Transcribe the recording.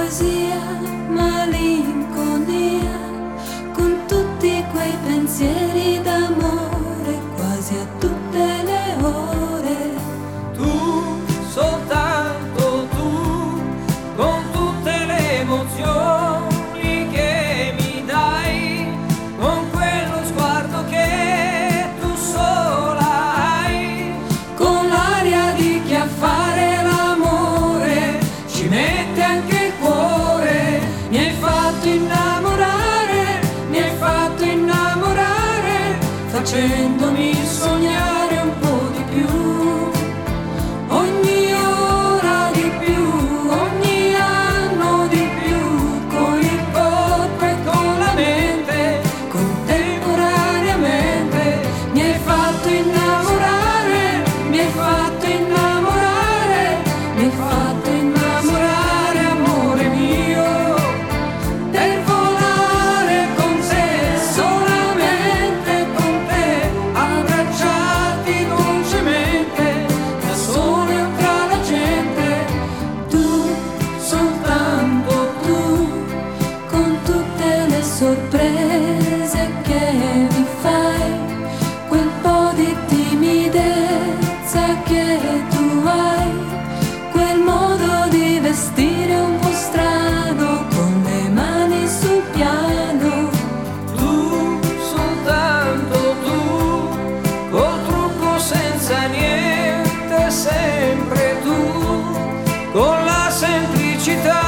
poesia, malinconia, con tutti quei pensieri d'amore quasi a tutte le ore. Tu, soltanto tu, con tutte le emozioni che mi dai, con quello sguardo che tu sola hai, Con l'aria di chi a fare l'amore ci mette anche il cuore. Mi hai fatto innamorare, mi hai fatto innamorare, facendomi sognare un po' di più. Ogni ora di più, ogni anno di più, con il corpo e con la mente, contemporaneamente. Mi hai fatto innamorare, mi hai fatto innamorare, mi hai fatto innamorare, amore mio, per volare con te, solamente con te, abbracciati dolcemente, da soli o tra la gente. Tu, soltanto tu, con tutte le sorprese che mi fai, quel po' di timidezza che tu hai, quel modo di vestire un po' strano, con le mani sul piano. tu, soltanto tu, col trucco senza niente, sempre tu, con la semplicità